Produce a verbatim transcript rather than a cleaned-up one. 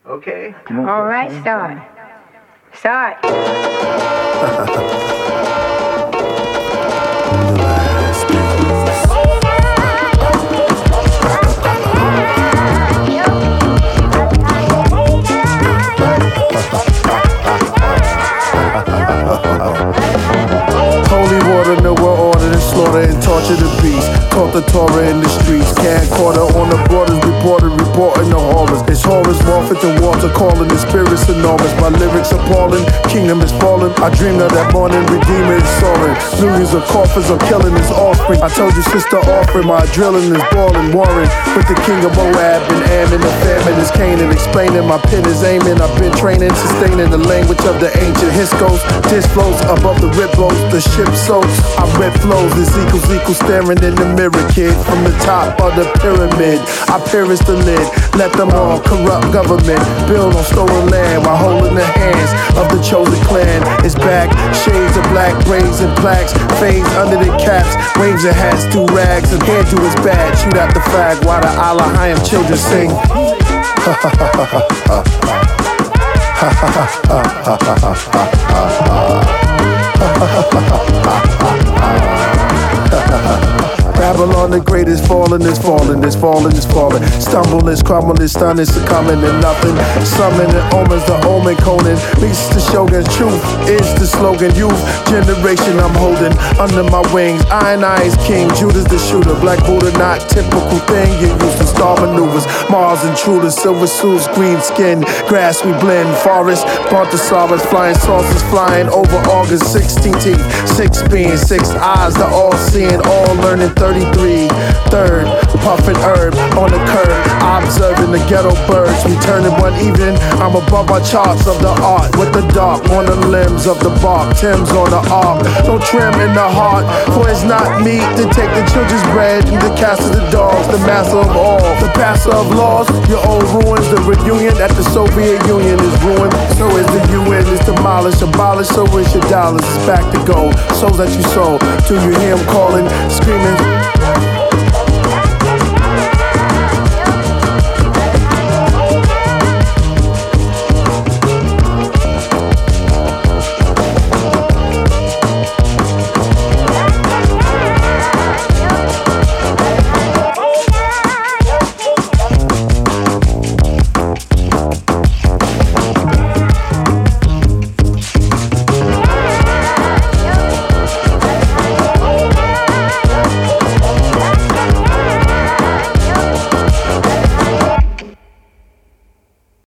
Okay. All right, start. Start. Holy water, no we're ordered and slaughter and torture the beast. Taught the Torah in the streets. Can't quarter on the borders, reported, reporting the horrors. It's horrors, warfare to water, calling the spirits enormous. My lyrics appalling, kingdom is falling. I dreamed of that morning, Redeemer is soaring. Millions of coffins are killing his offspring. I told you, sister, offering my adrenaline is balling. Warring with the king of Moab and Ammon. The famine is Canaan, explaining my pen is aiming. I've been training, sustaining the language of the ancient Hiscos. This flows above the rip blows, the ship soaks. I rip flows, this equals equals staring in the mirror, kid. From the top of the pyramid, I pierce the lid. Let them all corrupt government build on stolen land while holding the hands of the chosen clan. It's back, shades of black, braids and plaques, fades under the caps, waves and hats, do rags, and hairdo is bad. Shoot out the flag while the Allah Hayam children sing. Ha ha ha ha ha ha. Ha ha ha ha ha ha ha. Babylon the great is falling, is falling, is falling, is falling. Stumbling, is crumbling, is stunning, succumbing to nothing. Summoning omens, the omen Conan. Beats the shogun's truth is the slogan. Youth generation I'm holding under my wings. Iron Eyes King, Judas the shooter. Black Buddha, not typical thing. You used to star maneuvers. Mars intruders, silver suits, green skin. Grass we blend, forest, brontosaurus. Flying saucers flying over August sixteenth. Six beings, six eyes, the all seeing, all learning. thirty-three, third, puffin' herb on the curb, observing the ghetto birds. Returning one evening, I'm above my charts of the art, with the dark on the limbs of the bark, Tim's on the ark, no trim in the heart, for it's not meat to take the children's bread and the cast of the dogs, the master of all, the passer of laws, your old ruins, the reunion at the Soviet Union is ruined, so is the U N is demolished, abolished, so is your dollars, it's back to go, souls that you sold, do you hear him calling, screaming?